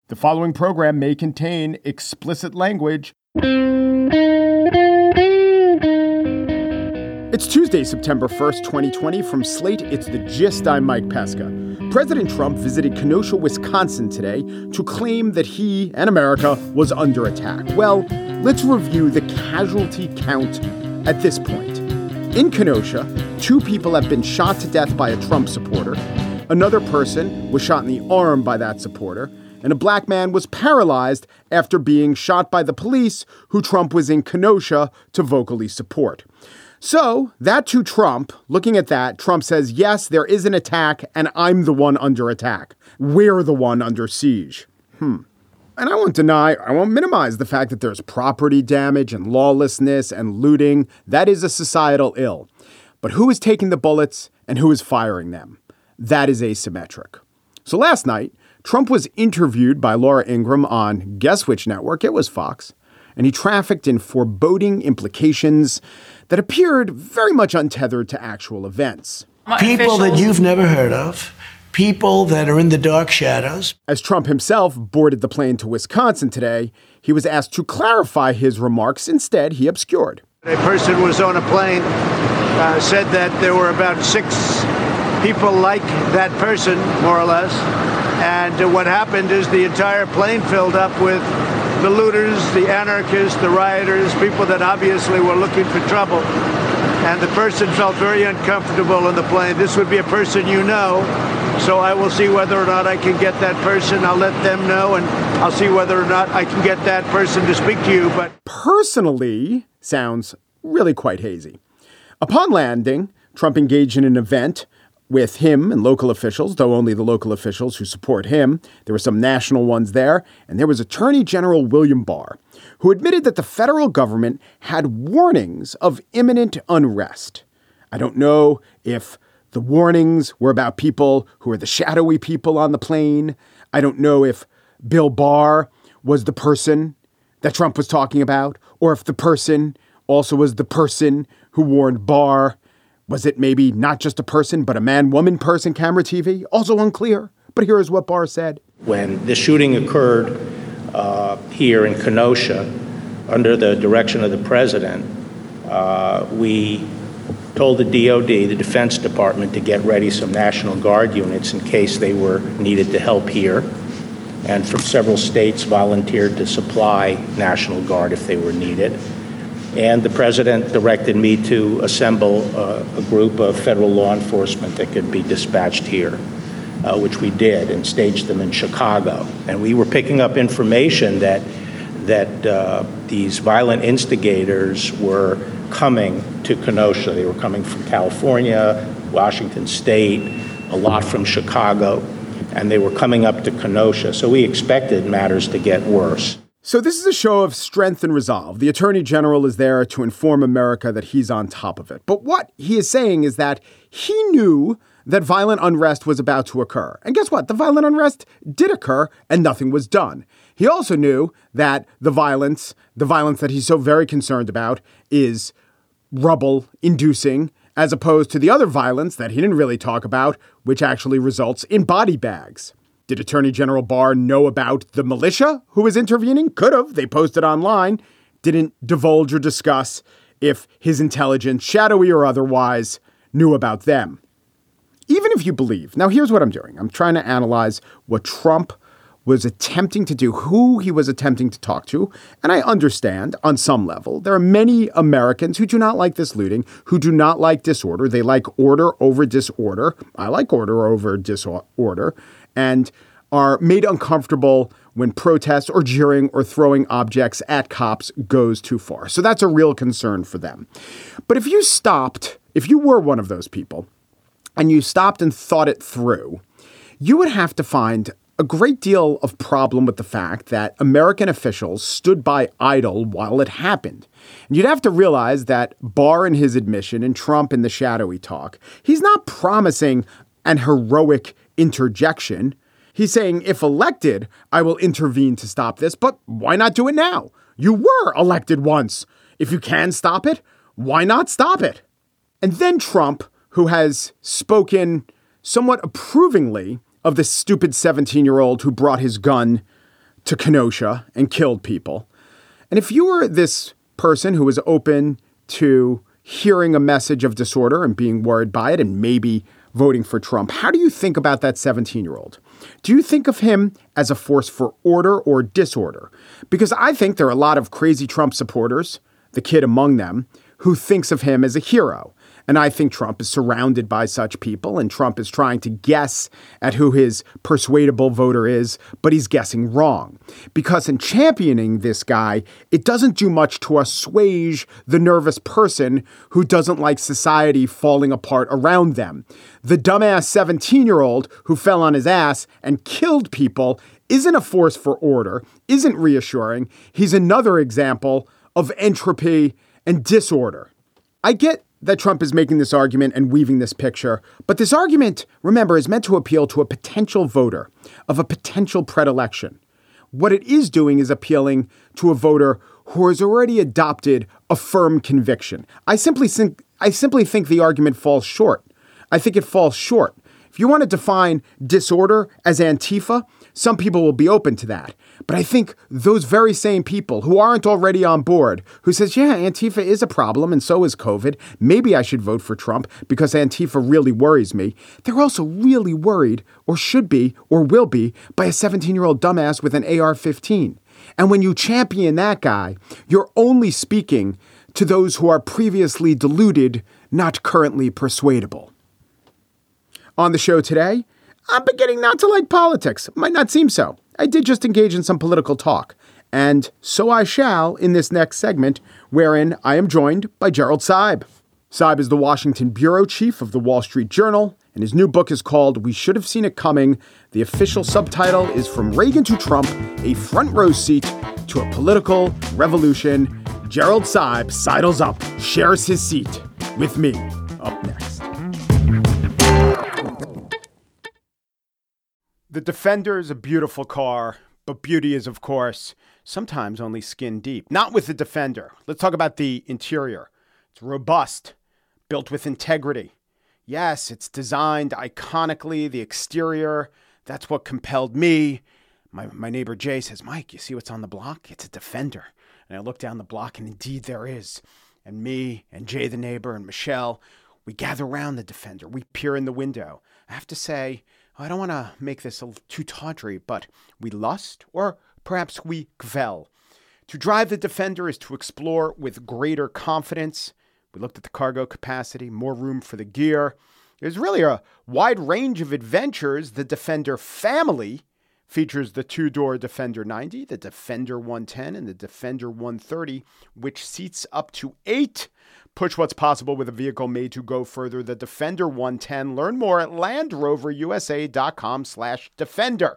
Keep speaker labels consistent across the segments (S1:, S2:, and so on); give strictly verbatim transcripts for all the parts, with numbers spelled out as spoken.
S1: The following program may contain explicit language. It's Tuesday, September first, twenty twenty. From Slate, it's The Gist. I'm Mike Pesca. President Trump visited Kenosha, Wisconsin today to claim that he and America was under attack. Well, let's review the casualty count at this point. In Kenosha, two people have been shot to death by a Trump supporter. Another person was shot in the arm by that supporter. And a black man was paralyzed after being shot by the police who Trump was in Kenosha to vocally support. So that to Trump, looking at that, Trump says, yes, there is an attack and I'm the one under attack. We're the one under siege. Hmm. And I won't deny, I won't minimize the fact that there's property damage and lawlessness and looting. That is a societal ill. But who is taking the bullets and who is firing them? That is asymmetric. So last night, Trump was interviewed by Laura Ingraham on guess which network? It was Fox. And he trafficked in foreboding implications that appeared very much untethered to actual events.
S2: People that you've never heard of, people that are in the dark shadows.
S1: As Trump himself boarded the plane to Wisconsin today, he was asked to clarify his remarks. Instead, he obscured.
S3: A person was on a plane, uh, said that there were about six people like that person, more or less. And uh, what happened is the entire plane filled up with the looters, the anarchists, the rioters, people that obviously were looking for trouble. And the person felt very uncomfortable on the plane. This would be a person you know, so I will see whether or not I can get that person. I'll let them know, and I'll see whether or not I can get that person to speak to you. But
S1: personally sounds really quite hazy. Upon landing, Trump engaged in an event with him and local officials, though only the local officials who support him. There were some national ones there. And there was Attorney General William Barr, who admitted that the federal government had warnings of imminent unrest. I don't know if the warnings were about people who are the shadowy people on the plane. I don't know if Bill Barr was the person that Trump was talking about, or if the person also was the person who warned Barr. Was it maybe not just a person, but a man-woman person, camera T V? Also unclear. But here is what Barr said.
S4: When the shooting occurred uh, here in Kenosha, under the direction of the president, uh, we told the D O D, the Defense Department, to get ready some National Guard units in case they were needed to help here. And from several states volunteered to supply National Guard if they were needed. And the president directed me to assemble uh, a group of federal law enforcement that could be dispatched here, uh, which we did, and staged them in Chicago. And we were picking up information that that uh, these violent instigators were coming to Kenosha. They were coming from California, Washington State, a lot from Chicago, and they were coming up to Kenosha. So we expected matters to get worse.
S1: So this is a show of strength and resolve. The Attorney General is there to inform America that he's on top of it. But what he is saying is that he knew that violent unrest was about to occur. And guess what? The violent unrest did occur and nothing was done. He also knew that the violence, the violence that he's so very concerned about, is rubble inducing, as opposed to the other violence that he didn't really talk about, which actually results in body bags. Did Attorney General Barr know about the militia who was intervening? Could have. They posted online. Didn't divulge or discuss if his intelligence, shadowy or otherwise, knew about them. Even if you believe. Now, here's what I'm doing. I'm trying to analyze what Trump was attempting to do, who he was attempting to talk to. And I understand on some level, there are many Americans who do not like this looting, who do not like disorder. They like order over disorder. I like order over disorder. And are made uncomfortable when protests or jeering or throwing objects at cops goes too far. So that's a real concern for them. But if you stopped, if you were one of those people and you stopped and thought it through, you would have to find a great deal of problem with the fact that American officials stood by idle while it happened. And you'd have to realize that Barr in his admission and Trump in the shadowy talk, he's not promising an heroic interjection. He's saying, if elected, I will intervene to stop this. But why not do it now? You were elected once. If you can stop it, why not stop it? And then Trump, who has spoken somewhat approvingly of the stupid seventeen-year-old who brought his gun to Kenosha and killed people. And if you were this person who was open to hearing a message of disorder and being worried by it and maybe voting for Trump, how do you think about that seventeen-year-old? Do you think of him as a force for order or disorder? Because I think there are a lot of crazy Trump supporters, the kid among them, who thinks of him as a hero. And I think Trump is surrounded by such people, and Trump is trying to guess at who his persuadable voter is, but he's guessing wrong. Because in championing this guy, it doesn't do much to assuage the nervous person who doesn't like society falling apart around them. The dumbass seventeen-year-old who fell on his ass and killed people isn't a force for order, isn't reassuring. He's another example of entropy and disorder. I get that Trump is making this argument and weaving this picture. But this argument, remember, is meant to appeal to a potential voter of a potential predilection. What it is doing is appealing to a voter who has already adopted a firm conviction. I simply think, I simply think the argument falls short. I think it falls short. If you want to define disorder as Antifa, some people will be open to that. But I think those very same people who aren't already on board, who says, yeah, Antifa is a problem and so is COVID. Maybe I should vote for Trump because Antifa really worries me. They're also really worried, or should be, or will be, by a seventeen-year-old dumbass with an A R fifteen. And when you champion that guy, you're only speaking to those who are previously deluded, not currently persuadable. On the show today, I'm beginning not to like politics. Might not seem so. I did just engage in some political talk. And so I shall in this next segment, wherein I am joined by Gerald Seib. Seib is the Washington bureau chief of the Wall Street Journal, and his new book is called We Should Have Seen It Coming. The official subtitle is From Reagan to Trump, a front row seat to a political revolution. Gerald Seib sidles up, shares his seat with me. Up next. The Defender is a beautiful car, but beauty is, of course, sometimes only skin deep. Not with the Defender. Let's talk about the interior. It's robust, built with integrity. Yes, it's designed iconically. The exterior, that's what compelled me. My, my neighbor Jay says, Mike, you see what's on the block? It's a Defender. And I look down the block, and indeed there is. And me and Jay the neighbor and Michelle, we gather around the Defender. We peer in the window. I have to say, I don't want to make this a too tawdry, but we lust, or perhaps we gvel. To drive the Defender is to explore with greater confidence. We looked at the cargo capacity, more room for the gear. There's really a wide range of adventures. The Defender family features the two-door Defender ninety, the Defender one ten, and the Defender one thirty, which seats up to eight. Push what's possible with a vehicle made to go further. The Defender one ten. Learn more at LandRoverUSA.com slash Defender.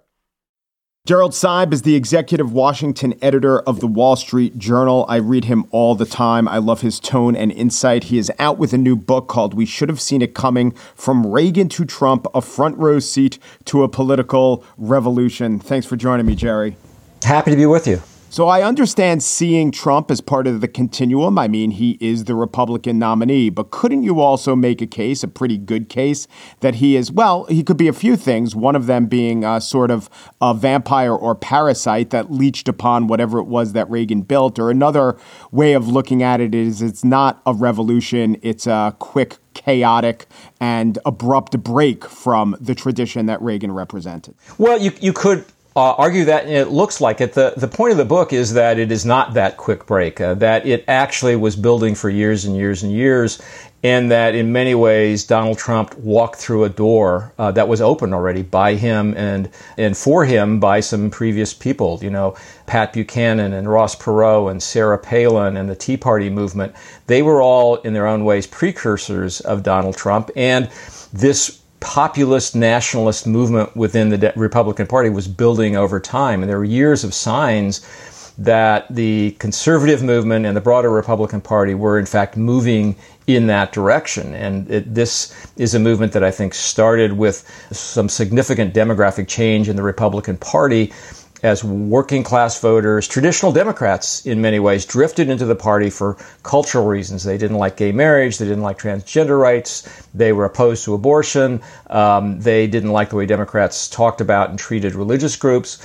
S1: Gerald Seib is the executive Washington editor of the Wall Street Journal. I read him all the time. I love his tone and insight. He is out with a new book called We Should Have Seen It Coming, From Reagan to Trump, a front row seat to a political revolution. Thanks for joining me, Jerry.
S5: Happy to be with you.
S1: So I understand seeing Trump as part of the continuum. I mean, he is the Republican nominee, but couldn't you also make a case, a pretty good case, that he is, well, he could be a few things, one of them being a sort of a vampire or parasite that leached upon whatever it was that Reagan built, or another way of looking at it is it's not a revolution, it's a quick, chaotic, and abrupt break from the tradition that Reagan represented.
S5: Well, you you could Uh, argue that, and it looks like it. The, the point of the book is that it is not that quick break, uh, that it actually was building for years and years and years, and that in many ways Donald Trump walked through a door uh, that was opened already by him and and for him by some previous people, you know, Pat Buchanan and Ross Perot and Sarah Palin and the Tea Party movement. They were all, in their own ways, precursors of Donald Trump, and this populist nationalist movement within the Republican Party was building over time. And there were years of signs that the conservative movement and the broader Republican Party were, in fact, moving in that direction. And it, this is a movement that I think started with some significant demographic change in the Republican Party as working class voters, traditional Democrats in many ways, drifted into the party for cultural reasons. They didn't like gay marriage. They didn't like transgender rights. They were opposed to abortion. Um, they didn't like the way Democrats talked about and treated religious groups.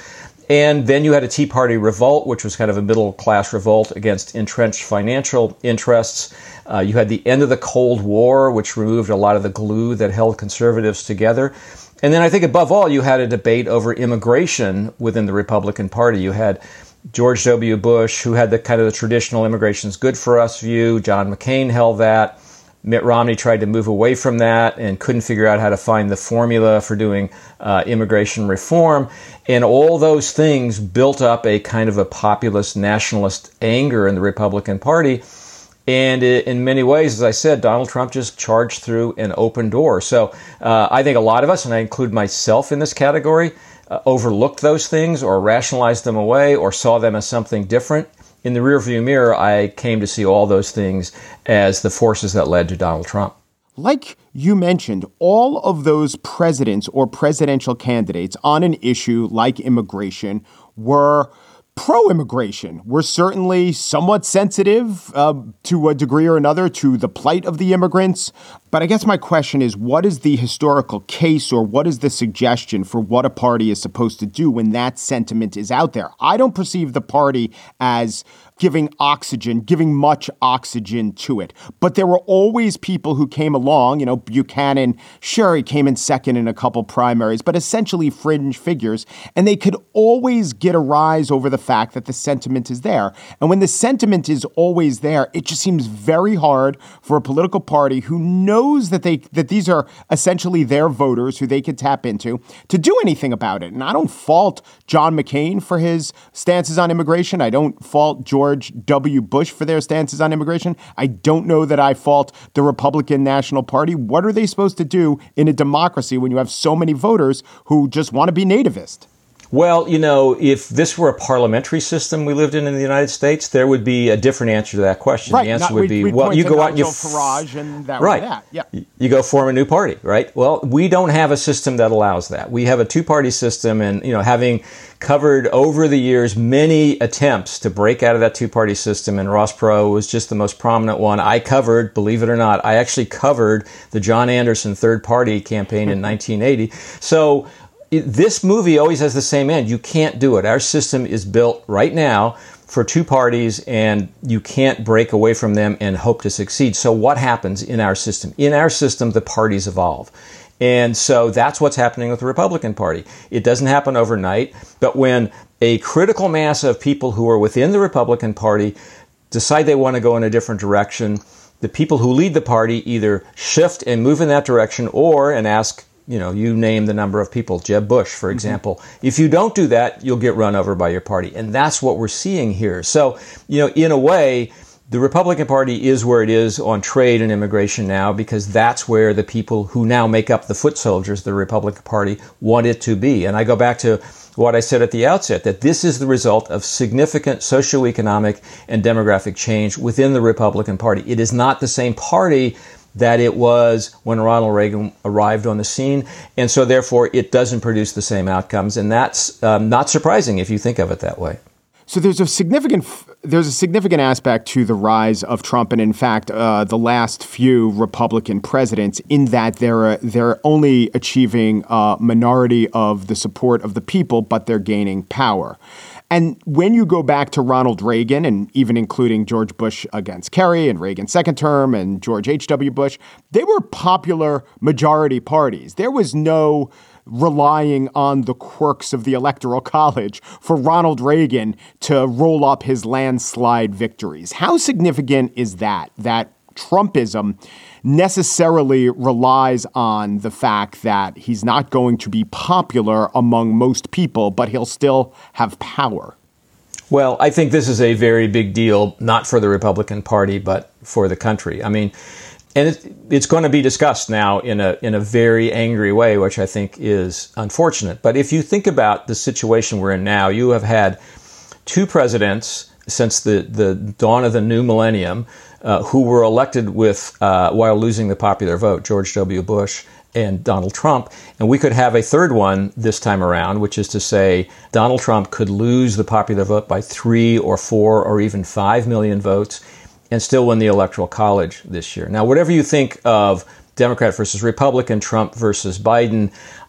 S5: And then you had a Tea Party revolt, which was kind of a middle-class revolt against entrenched financial interests. Uh, you had the end of the Cold War, which removed a lot of the glue that held conservatives together. And then I think above all, you had a debate over immigration within the Republican Party. You had George W. Bush, who had the kind of the traditional immigration's good for us view. John McCain held that. Mitt Romney tried to move away from that and couldn't figure out how to find the formula for doing uh, immigration reform. And all those things built up a kind of a populist nationalist anger in the Republican Party. And in many ways, as I said, Donald Trump just charged through an open door. So uh, I think a lot of us, and I include myself in this category, uh, overlooked those things or rationalized them away or saw them as something different. In the rearview mirror, I came to see all those things as the forces that led to Donald Trump.
S1: Like you mentioned, all of those presidents or presidential candidates on an issue like immigration were pro-immigration. Were certainly somewhat sensitive uh, to a degree or another to the plight of the immigrants. But I guess my question is, what is the historical case or what is the suggestion for what a party is supposed to do when that sentiment is out there? I don't perceive the party as giving oxygen, giving much oxygen to it. But there were always people who came along, you know, Buchanan, sure, he came in second in a couple primaries, but essentially fringe figures. And they could always get a rise over the fact that the sentiment is there. And when the sentiment is always there, it just seems very hard for a political party who knows that they that these are essentially their voters who they can tap into to do anything about it. And I don't fault John McCain for his stances on immigration. I don't fault George George W. Bush for their stances on immigration. I don't know that I fault the Republican National Party. What are they supposed to do in a democracy when you have so many voters who just want to be nativist?
S5: Well, you know, if this were a parliamentary system we lived in in the United States, there would be a different answer to that question.
S1: Right.
S5: The answer
S1: Not,
S5: would
S1: we'd,
S5: be,
S1: we'd
S5: well, you go out and you...
S1: Farage and that
S5: right.
S1: was that. Yeah.
S5: You go form a new party, right? Well, we don't have a system that allows that. We have a two-party system, and, you know, having covered over the years many attempts to break out of that two-party system, and Ross Perot was just the most prominent one. I covered, believe it or not, I actually covered the John Anderson third party campaign in nineteen eighty. So this movie always has the same end. You can't do it. Our system is built right now for two parties, and you can't break away from them and hope to succeed. So what happens in our system? In our system, the parties evolve. And so that's what's happening with the Republican Party. It doesn't happen overnight, but when a critical mass of people who are within the Republican Party decide they want to go in a different direction, the people who lead the party either shift and move in that direction or, and ask, you know, you name the number of people, Jeb Bush, for example. Mm-hmm. If you don't do that, you'll get run over by your party. And that's what we're seeing here. So, you know, in a way, the Republican Party is where it is on trade and immigration now because that's where the people who now make up the foot soldiers, the Republican Party, want it to be. And I go back to what I said at the outset, that this is the result of significant socioeconomic and demographic change within the Republican Party. It is not the same party that it was when Ronald Reagan arrived on the scene. And so therefore, it doesn't produce the same outcomes. And that's um, not surprising if you think of it that way.
S1: So there's a significant there's a significant aspect to the rise of Trump, and in fact, uh, the last few Republican presidents, in that they're they're only achieving a minority of the support of the people, but they're gaining power. And when you go back to Ronald Reagan, and even including George Bush against Kerry and Reagan's second term and George H W. Bush, they were popular majority parties. There was no relying on the quirks of the Electoral College for Ronald Reagan to roll up his landslide victories. How significant is that, that Trumpism necessarily relies on the fact that he's not going to be popular among most people, but he'll still have power?
S5: Well, I think this is a very big deal, not for the Republican Party, but for the country. I mean, and it, it's going to be discussed now in a in a very angry way, which I think is unfortunate. But if you think about the situation we're in now, you have had two presidents since the, the dawn of the new millennium uh, who were elected with uh, while losing the popular vote, George W. Bush and Donald Trump. And we could have a third one this time around, which is to say Donald Trump could lose the popular vote by three or four or even five million votes and still win the Electoral College this year. Now, whatever you think of Democrat versus Republican, Trump versus Biden,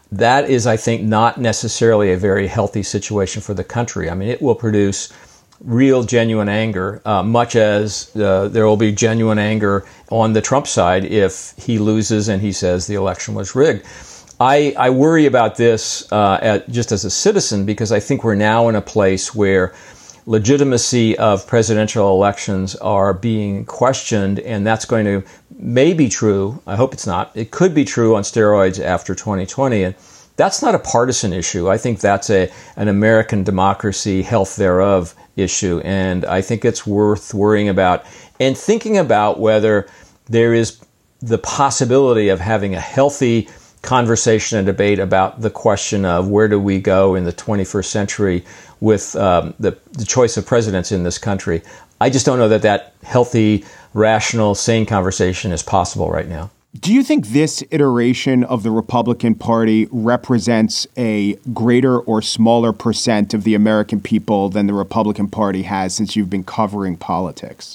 S5: that is, I think, not necessarily a very healthy situation for the country. I mean, it will produce real, genuine anger, uh, much as uh, there will be genuine anger on the Trump side if he loses and he says the election was rigged. I, I worry about this uh, at, just as a citizen, because I think we're now in a place where legitimacy of presidential elections are being questioned, and that's going to may be true. I hope it's not. It could be true on steroids after twenty twenty, and that's not a partisan issue. I think that's a an American democracy, health thereof issue, and I think it's worth worrying about and thinking about whether there is the possibility of having a healthy conversation and debate about the question of where do we go in the twenty-first century with um, the, the choice of presidents in this country. I just don't know that that healthy, rational, sane conversation is possible right now.
S1: Do you think this iteration of the Republican Party represents a greater or smaller percent of the American people than the Republican Party has since you've been covering politics?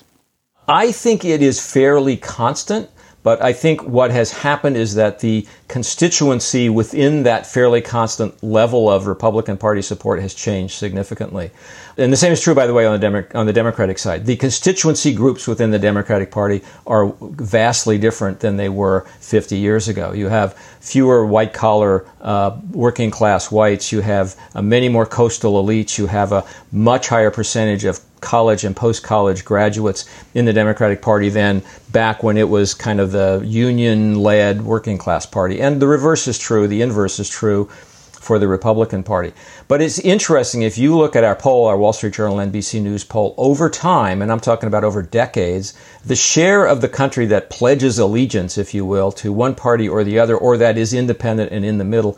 S5: I think it is fairly constant. But I think what has happened is that the constituency within that fairly constant level of Republican Party support has changed significantly. And the same is true, by the way, on the, Demo- on the Democratic side. The constituency groups within the Democratic Party are vastly different than they were fifty years ago. You have fewer white-collar, uh, working-class whites. You have uh, many more coastal elites. You have a much higher percentage of college and post-college graduates in the Democratic Party than back when it was kind of the union-led working-class party. And the reverse is true. The inverse is true for the Republican Party. But it's interesting, if you look at our poll, our Wall Street Journal, N B C News poll, over time, and I'm talking about over decades, the share of the country that pledges allegiance, if you will, to one party or the other, or that is independent and in the middle,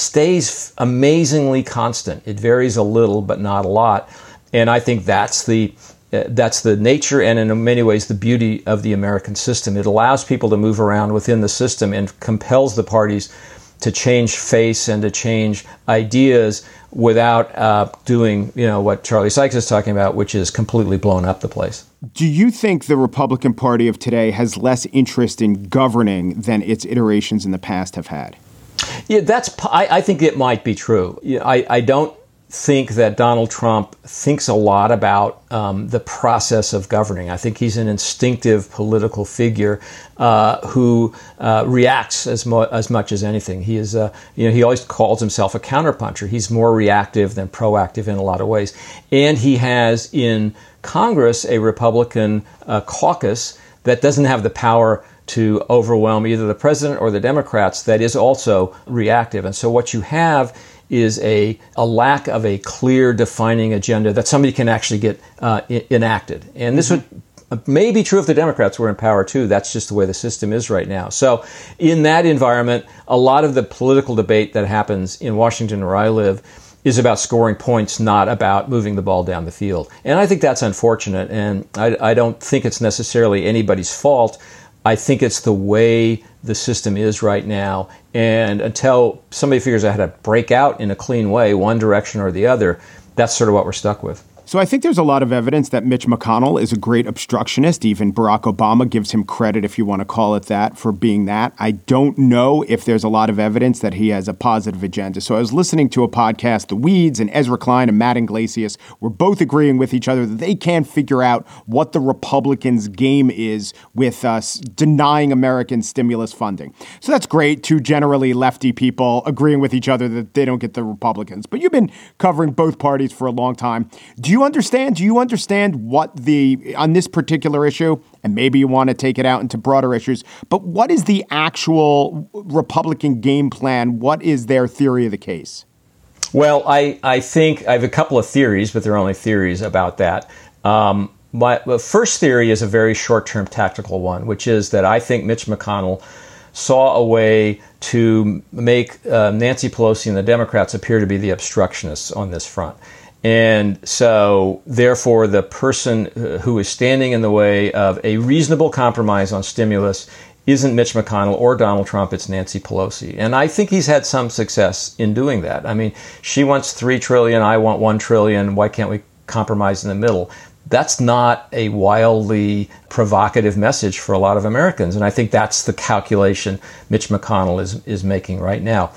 S5: stays amazingly constant. It varies a little, but not a lot. And I think that's the uh, that's the nature and in many ways the beauty of the American system. It allows people to move around within the system and compels the parties to change face and to change ideas without uh, doing, you know, what Charlie Sykes is talking about, which is completely blowing up the place.
S1: Do you think the Republican Party of today has less interest in governing than its iterations in the past have had?
S5: Yeah, that's. I, I think it might be true. I, I don't think that Donald Trump thinks a lot about um, the process of governing. I think he's an instinctive political figure uh, who uh, reacts as, mo- as much as anything. He is, uh, you know, he always calls himself a counterpuncher. He's more reactive than proactive in a lot of ways. And he has in Congress a Republican uh, caucus that doesn't have the power to overwhelm either the president or the Democrats, that is also reactive. And so what you have is a, a lack of a clear defining agenda that somebody can actually get uh, I- enacted. And this mm-hmm. would may be true if the Democrats were in power too. That's just the way the system is right now. So in that environment, a lot of the political debate that happens in Washington, where I live, is about scoring points, not about moving the ball down the field. And I think that's unfortunate. And I, I don't think it's necessarily anybody's fault. I think it's the way the system is right now. And until somebody figures out how to break out in a clean way, one direction or the other, that's sort of what we're stuck with.
S1: So I think there's a lot of evidence that Mitch McConnell is a great obstructionist. Even Barack Obama gives him credit, if you want to call it that, for being that. I don't know if there's a lot of evidence that he has a positive agenda. So I was listening to a podcast, The Weeds, and Ezra Klein and Matt Iglesias were both agreeing with each other that they can't figure out what the Republicans' game is with us denying American stimulus funding. So that's great. Two generally lefty people agreeing with each other that they don't get the Republicans. But you've been covering both parties for a long time. Do you understand? Do you understand what the, on this particular issue, and maybe you want to take it out into broader issues, but what is the actual Republican game plan? What is their theory of the case?
S5: Well, I, I think I have a couple of theories, but they're only theories about that. Um, my the first theory is a very short-term tactical one, which is that I think Mitch McConnell saw a way to make uh, Nancy Pelosi and the Democrats appear to be the obstructionists on this front. And so, therefore, the person who is standing in the way of a reasonable compromise on stimulus isn't Mitch McConnell or Donald Trump, it's Nancy Pelosi. And I think he's had some success in doing that. I mean, she wants three trillion dollars, I want one trillion dollars, why can't we compromise in the middle? That's not a wildly provocative message for a lot of Americans. And I think that's the calculation Mitch McConnell is, is making right now.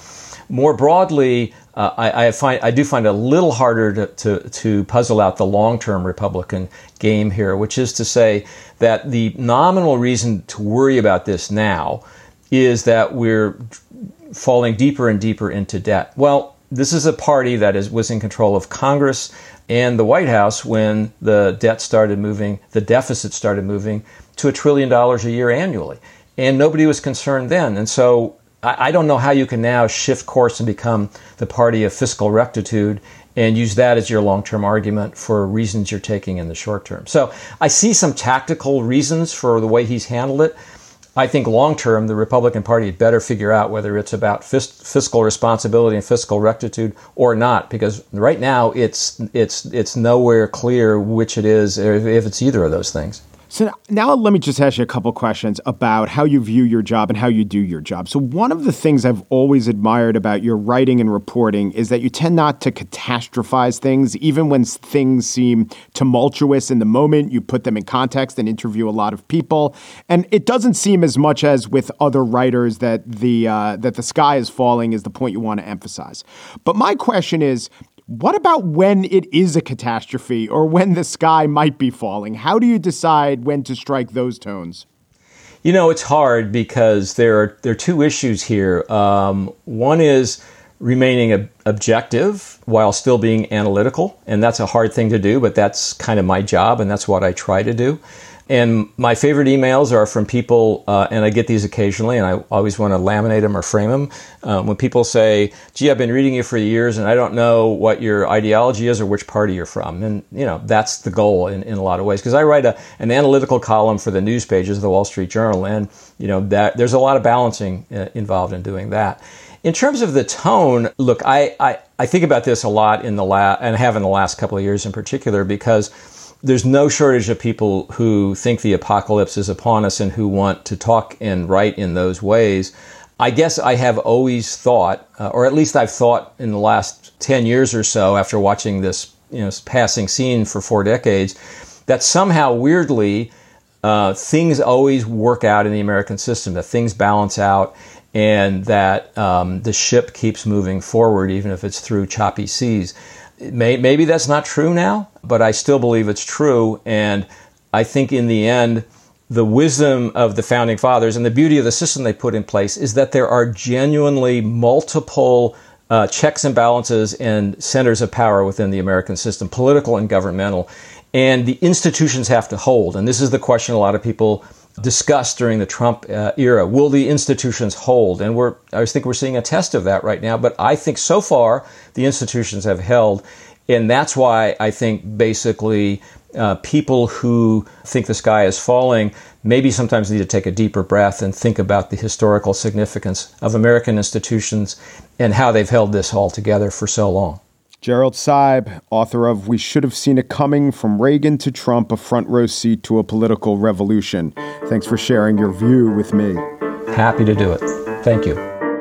S5: more broadly, uh, I, I find I do find it a little harder to, to, to puzzle out the long-term Republican game here, which is to say that the nominal reason to worry about this now is that we're falling deeper and deeper into debt. Well, this is a party that is was in control of Congress and the White House when the debt started moving, the deficit started moving to a trillion dollars a year annually. And nobody was concerned then. And so I, I don't know how you can now shift course and become the party of fiscal rectitude and use that as your long-term argument for reasons you're taking in the short term. So I see some tactical reasons for the way he's handled it. I think long-term, the Republican Party had better figure out whether it's about fis- fiscal responsibility and fiscal rectitude or not, because right now it's it's it's nowhere clear which it is, or if it's either of those things.
S1: So now let me just ask you a couple questions about how you view your job and how you do your job. So one of the things I've always admired about your writing and reporting is that you tend not to catastrophize things. Even when things seem tumultuous in the moment, you put them in context and interview a lot of people. And it doesn't seem as much as with other writers that the uh, that the sky is falling is the point you want to emphasize. But my question is, what about when it is a catastrophe or when the sky might be falling? How do you decide when to strike those tones?
S5: You know, it's hard because there are there are two issues here. Um, one is remaining ob- objective while still being analytical, and that's a hard thing to do, but that's kind of my job, and that's what I try to do. And my favorite emails are from people, uh, and I get these occasionally, and I always want to laminate them or frame them. Um, when people say, gee, I've been reading you for years, and I don't know what your ideology is or which party you're from. And, you know, that's the goal in, in a lot of ways. Because I write a, an analytical column for the news pages of the Wall Street Journal, and, you know, that there's a lot of balancing uh, involved in doing that. In terms of the tone, look, I, I, I think about this a lot in the la- and have in the last couple of years in particular, because there's no shortage of people who think the apocalypse is upon us and who want to talk and write in those ways. I guess I have always thought, uh, or at least I've thought in the last ten years or so after watching this, you know, passing scene for four decades, that somehow weirdly uh, things always work out in the American system, that things balance out, and that um, the ship keeps moving forward even if it's through choppy seas. May, maybe that's not true now, but I still believe it's true. And I think in the end, the wisdom of the founding fathers and the beauty of the system they put in place is that there are genuinely multiple uh, checks and balances and centers of power within the American system, political and governmental. And the institutions have to hold. And this is the question a lot of people discussed during the Trump uh, era. Will the institutions hold? And we're, I think we're seeing a test of that right now. But I think so far the institutions have held. And that's why I think basically uh, people who think the sky is falling maybe sometimes need to take a deeper breath and think about the historical significance of American institutions and how they've held this all together for so long.
S1: Gerald Seib, author of We Should Have Seen It Coming, From Reagan to Trump, A Front Row Seat to a Political Revolution. Thanks for sharing your view with me.
S5: Happy to do it. Thank you.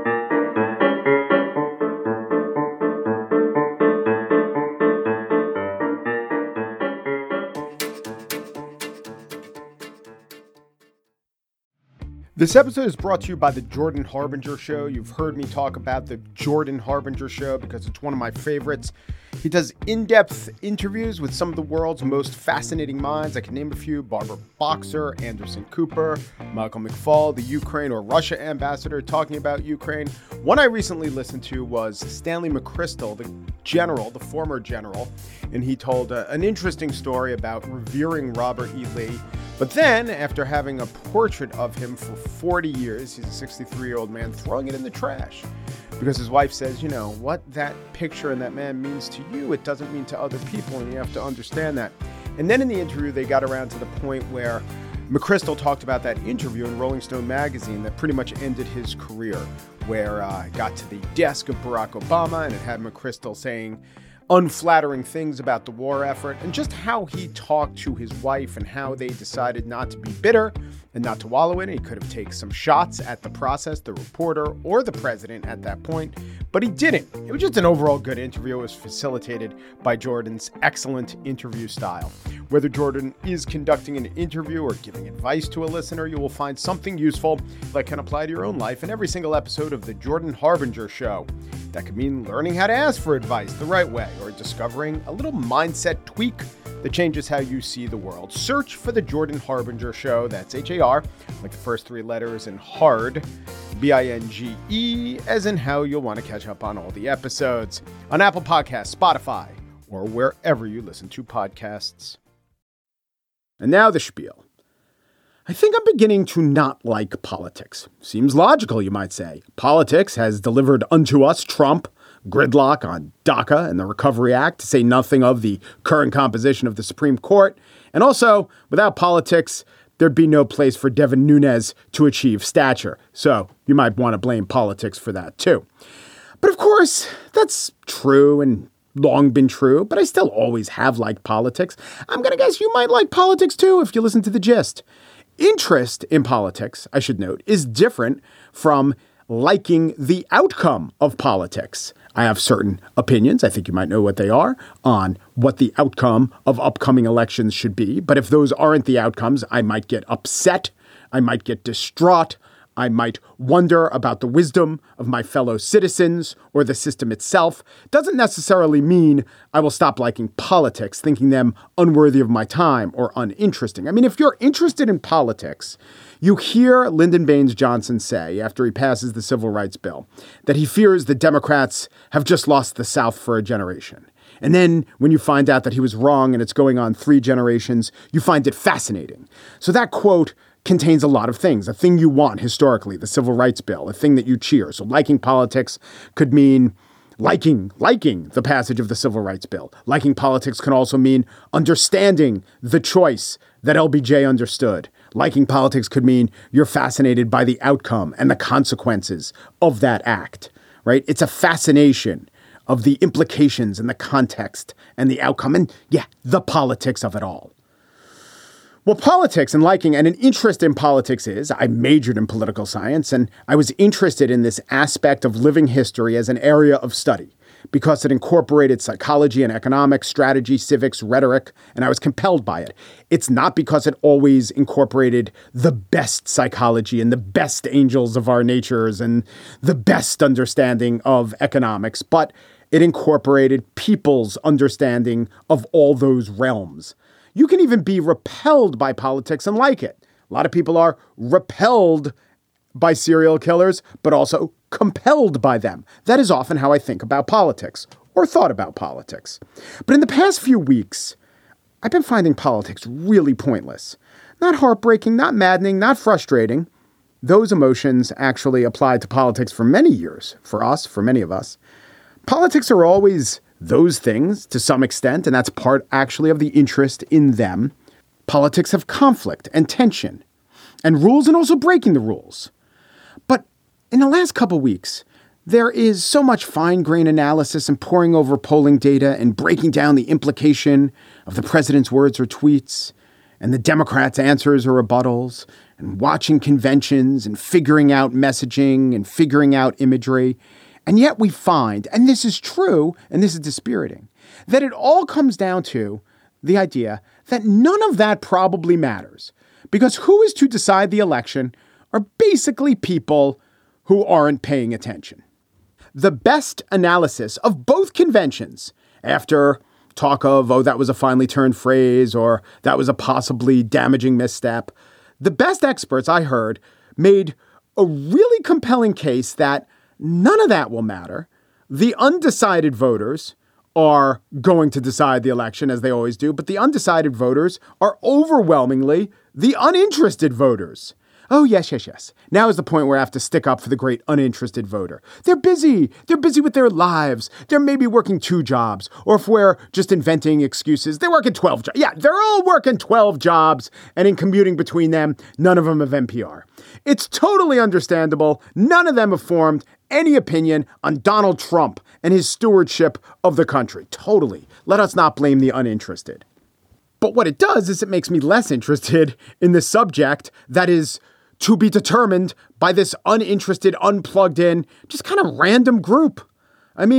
S1: This episode is brought to you by the Jordan Harbinger Show. You've heard me talk about the Jordan Harbinger Show because it's one of my favorites. He does in-depth interviews with some of the world's most fascinating minds. I can name a few: Barbara Boxer, Anderson Cooper, Michael McFaul, the Ukraine or Russia ambassador talking about Ukraine. One I recently listened to was Stanley McChrystal, the general, the former general, and he told uh, an interesting story about revering Robert E. Lee. But then, after having a portrait of him for forty years, he's a sixty-three-year-old man, throwing it in the trash. Because his wife says, you know, what that picture and that man means to you, it doesn't mean to other people, and you have to understand that. And then in the interview, they got around to the point where McChrystal talked about that interview in Rolling Stone magazine that pretty much ended his career, where uh, it got to the desk of Barack Obama, and it had McChrystal saying unflattering things about the war effort, and just how he talked to his wife and how they decided not to be bitter and not to wallow in it. He could have taken some shots at the process, the reporter, or the president at that point, but he didn't. It was just an overall good interview. It was facilitated by Jordan's excellent interview style. Whether Jordan is conducting an interview or giving advice to a listener, you will find something useful that can apply to your own life in every single episode of The Jordan Harbinger Show. That could mean learning how to ask for advice the right way or discovering a little mindset tweak that changes how you see the world. Search for The Jordan Harbinger Show. That's H A R, like the first three letters, and hard, B I N G E, as in how you'll want to catch up on all the episodes on Apple Podcasts, Spotify, or wherever you listen to podcasts. And now the spiel. I think I'm beginning to not like politics. Seems logical, you might say. Politics has delivered unto us Trump, gridlock on DACA and the Recovery Act, to say nothing of the current composition of the Supreme Court. And also, without politics, there'd be no place for Devin Nunes to achieve stature. So you might want to blame politics for that too. But of course, that's true and long been true, but I still always have liked politics. I'm going to guess you might like politics too if you listen to The Gist. Interest in politics, I should note, is different from liking the outcome of politics. I have certain opinions, I think you might know what they are, on what the outcome of upcoming elections should be. But if those aren't the outcomes, I might get upset, I might get distraught, I might wonder about the wisdom of my fellow citizens or the system itself. Doesn't necessarily mean I will stop liking politics, thinking them unworthy of my time or uninteresting. I mean, if you're interested in politics, you hear Lyndon Baines Johnson say, after he passes the Civil Rights Bill, that he fears the Democrats have just lost the South for a generation. And then when you find out that he was wrong and it's going on three generations, you find it fascinating. So that quote contains a lot of things. A thing you want historically, the Civil Rights Bill, a thing that you cheer. So liking politics could mean liking, liking the passage of the Civil Rights Bill. Liking politics can also mean understanding the choice that L B J understood. Liking politics could mean you're fascinated by the outcome and the consequences of that act, right? It's a fascination of the implications and the context and the outcome and, yeah, the politics of it all. Well, politics and liking and an interest in politics is, I majored in political science, and I was interested in this aspect of living history as an area of study because it incorporated psychology and economics, strategy, civics, rhetoric, and I was compelled by it. It's not because it always incorporated the best psychology and the best angels of our natures and the best understanding of economics, but it incorporated people's understanding of all those realms. You can even be repelled by politics and like it. A lot of people are repelled by serial killers, but also compelled by them. That is often how I think about politics, or thought about politics. But in the past few weeks, I've been finding politics really pointless. Not heartbreaking, not maddening, not frustrating. Those emotions actually applied to politics for many years, for us, for many of us. Politics are always those things to some extent, and that's part actually of the interest in them. Politics have conflict and tension and rules and also breaking the rules. But in the last couple weeks, there is so much fine-grained analysis and poring over polling data and breaking down the implication of the president's words or tweets and the Democrats' answers or rebuttals and watching conventions and figuring out messaging and figuring out imagery. And yet we find, and this is true, and this is dispiriting, that it all comes down to the idea that none of that probably matters, because who is to decide the election are basically people who aren't paying attention. The best analysis of both conventions, after talk of, oh, that was a finely turned phrase, or that was a possibly damaging misstep, the best experts I heard made a really compelling case that none of that will matter. The undecided voters are going to decide the election, as they always do, but the undecided voters are overwhelmingly the uninterested voters. Oh, yes, yes, yes. Now is the point where I have to stick up for the great uninterested voter. They're busy. They're busy with their lives. They're maybe working two jobs. Or if we're just inventing excuses, they're working twelve jobs. Yeah, they're all working twelve jobs. And in commuting between them, none of them have N P R. It's totally understandable. None of them have formed any opinion on Donald Trump and his stewardship of the country. Totally. Let us not blame the uninterested. But what it does is it makes me less interested in the subject that is to be determined by this uninterested, unplugged in, just kind of random group. I mean,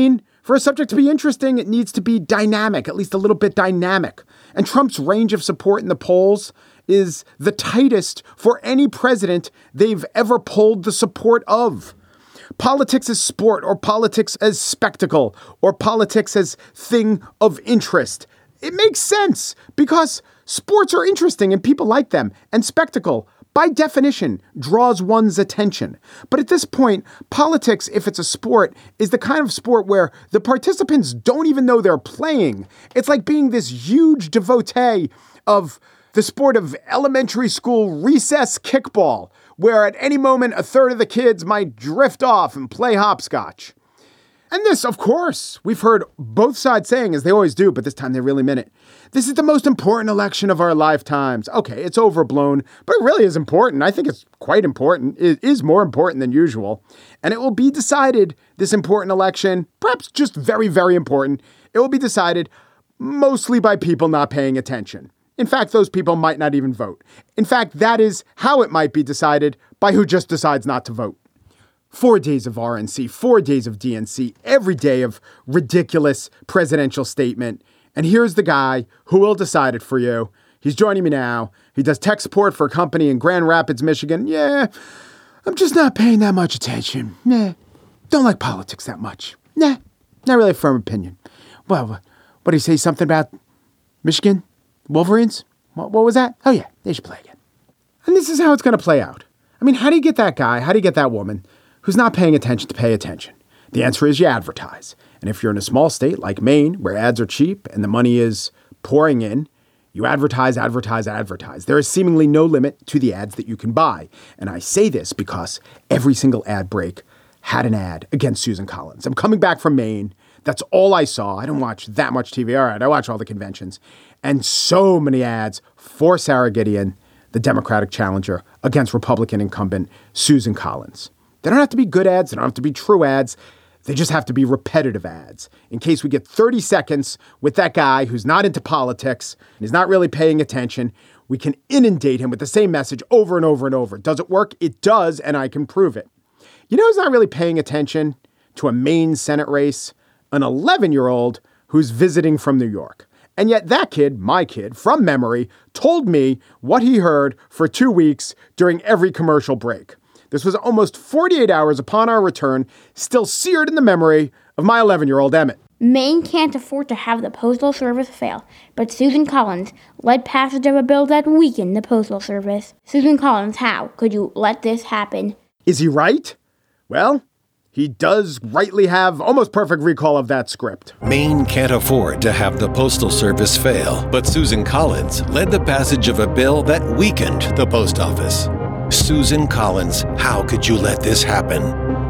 S1: For a subject to be interesting, it needs to be dynamic, at least a little bit dynamic. And Trump's range of support in the polls is the tightest for any president they've ever polled the support of. Politics as sport, or politics as spectacle, or politics as thing of interest. It makes sense because sports are interesting and people like them, and spectacle, by definition, draws one's attention. But at this point, politics, if it's a sport, is the kind of sport where the participants don't even know they're playing. It's like being this huge devotee of the sport of elementary school recess kickball, where at any moment a third of the kids might drift off and play hopscotch. And this, of course, we've heard both sides saying, as they always do, but this time they really meant it. This is the most important election of our lifetimes. Okay, it's overblown, but it really is important. I think it's quite important. It is more important than usual. And it will be decided, this important election, perhaps just very, very important, it will be decided mostly by people not paying attention. In fact, those people might not even vote. In fact, that is how it might be decided, by who just decides not to vote. Four days of R N C, four days of D N C, every day of ridiculous presidential statement. And here's the guy who will decide it for you. He's joining me now. He does tech support for a company in Grand Rapids, Michigan. Yeah, I'm just not paying that much attention. Nah, don't like politics that much. Nah, not really a firm opinion. Well, what did he say? Something about Michigan? Wolverines? What, what was that? Oh yeah, they should play again. And this is how it's going to play out. I mean, how do you get that guy? How do you get that woman who's not paying attention to pay attention? The answer is you advertise. And if you're in a small state like Maine, where ads are cheap and the money is pouring in, you advertise, advertise, advertise. There is seemingly no limit to the ads that you can buy. And I say this because every single ad break had an ad against Susan Collins. I'm coming back from Maine. That's all I saw. I don't watch that much T V. All right, I watch all the conventions. And so many ads for Sarah Gideon, the Democratic challenger, against Republican incumbent Susan Collins. They don't have to be good ads. They don't have to be true ads. They just have to be repetitive ads. In case we get thirty seconds with that guy who's not into politics and is not really paying attention, we can inundate him with the same message over and over and over. Does it work? It does, and I can prove it. You know who's not really paying attention to a Maine Senate race? An eleven-year-old who's visiting from New York. And yet that kid, my kid, from memory, told me what he heard for two weeks during every commercial break. This was almost forty-eight hours upon our return, still seared in the memory of my eleven-year-old Emmett.
S6: Maine can't afford to have the Postal Service fail, but Susan Collins led passage of a bill that weakened the Postal Service. Susan Collins, how could you let this happen?
S1: Is he right? Well, he does rightly have almost perfect recall of that script.
S7: Maine can't afford to have the Postal Service fail, but Susan Collins led the passage of a bill that weakened the post office. Susan Collins, how could you let this happen?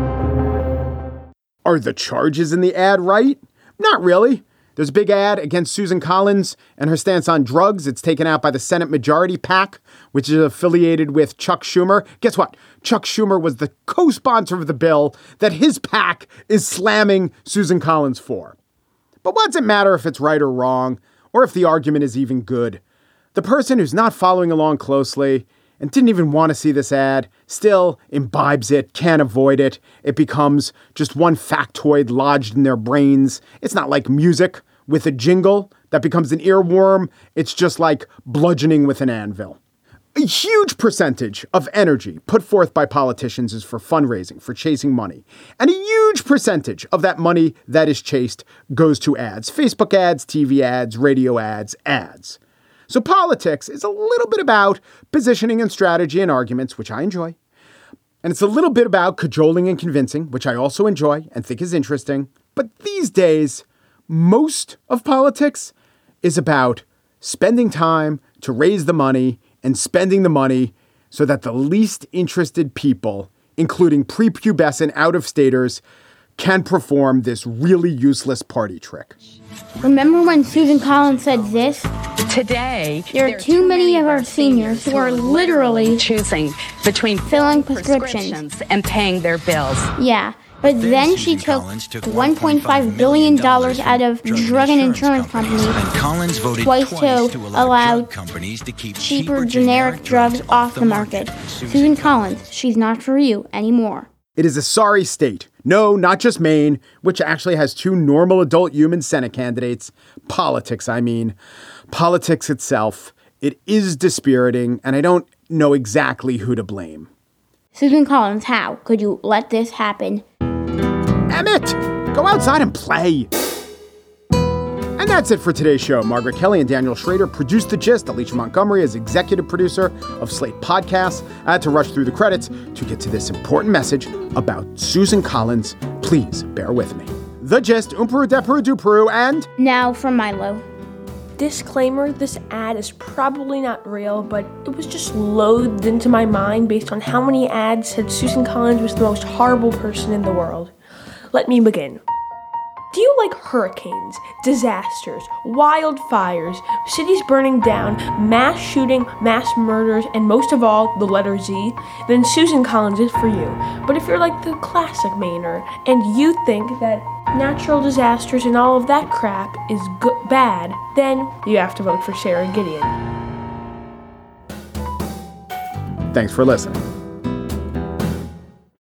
S1: Are the charges in the ad right? Not really. There's a big ad against Susan Collins and her stance on drugs. It's taken out by the Senate Majority PAC, which is affiliated with Chuck Schumer. Guess what? Chuck Schumer was the co-sponsor of the bill that his PAC is slamming Susan Collins for. But what does it matter if it's right or wrong, or if the argument is even good? The person who's not following along closely and didn't even want to see this ad still imbibes it, can't avoid it. It becomes just one factoid lodged in their brains. It's not like music with a jingle that becomes an earworm. It's just like bludgeoning with an anvil. A huge percentage of energy put forth by politicians is for fundraising, for chasing money. And a huge percentage of that money that is chased goes to ads. Facebook ads, T V ads, radio ads, ads. So politics is a little bit about positioning and strategy and arguments, which I enjoy. And it's a little bit about cajoling and convincing, which I also enjoy and think is interesting. But these days, most of politics is about spending time to raise the money and spending the money so that the least interested people, including prepubescent out-of-staters, can perform this really useless party trick.
S6: Remember when Susan Collins said this?
S8: Today,
S6: there are too many of our seniors who are literally
S8: choosing between
S6: filling prescriptions.
S8: prescriptions and paying their bills.
S6: Yeah, but then she took one point five billion dollars out of drug and insurance companies twice to allow cheaper generic drugs off the market. Susan Collins, she's not for you anymore.
S1: It is a sorry state No, not just Maine, which actually has two normal adult human Senate candidates. Politics, I mean. Politics itself. It is dispiriting, and I don't know exactly who to blame.
S6: Susan Collins, how could you let this happen?
S1: Emmett, go outside and play. And that's it for today's show. Margaret Kelly and Daniel Schrader produced The Gist. Alicia Montgomery is executive producer of Slate Podcasts. I had to rush through the credits to get to this important message about Susan Collins. Please bear with me. The Gist, um Peru, de Peru, du Peru, and...
S6: Now from Milo.
S9: Disclaimer, this ad is probably not real, but it was just loathed into my mind based on how many ads said Susan Collins was the most horrible person in the world. Let me begin. Do you like hurricanes, disasters, wildfires, cities burning down, mass shooting, mass murders, and most of all, the letter Z? Then Susan Collins is for you. But if you're like the classic Mainer, and you think that natural disasters and all of that crap is go- bad, then you have to vote for Sarah Gideon.
S1: Thanks for listening.